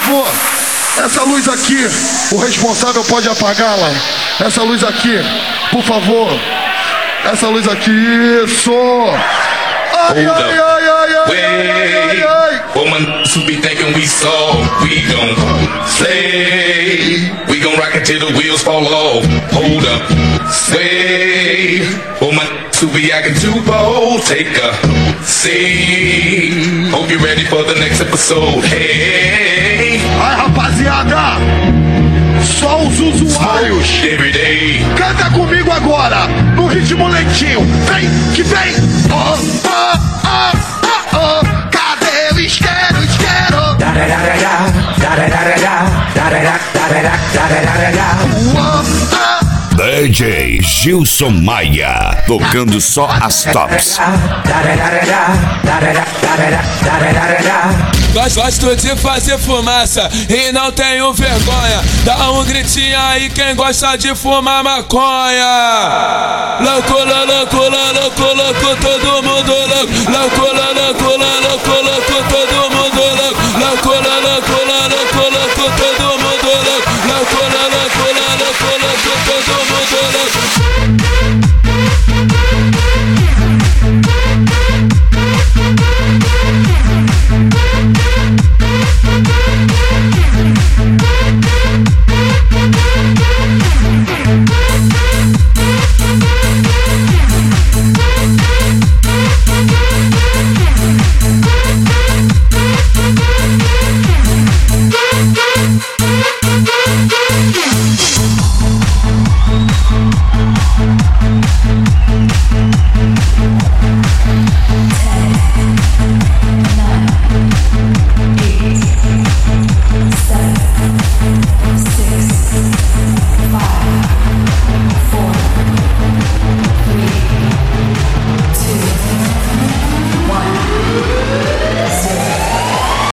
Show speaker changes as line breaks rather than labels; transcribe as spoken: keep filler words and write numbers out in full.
favor, essa luz aqui, o responsável pode apagá-la. Essa luz aqui, por favor. Essa luz aqui, isso. Ai, ai, ai, ai, ai, ai, ai, ai.
Woman who be thinking we soft, we gon' slay. We gon' rock it till the wheels fall off. Hold up, sway. Woman who be acting too bold, take a seat. Hope you're ready for the next episode. Hey,
ai, rapaziada, só os usuários.
Every day.
Canta comigo agora, no ritmo lentinho. Vem, que vem. Oh, oh, oh, oh, oh. Cadê o isqueiro, isqueiro? Oh, oh.
D J Gilson Maia, tocando só as tops.
Gosto de fazer fumaça e não tenho vergonha. Dá um gritinho aí quem gosta de fumar maconha. Loucura, loucura, loucura, louco, todo mundo louco. Loucura, loucura, loucura, louco, todo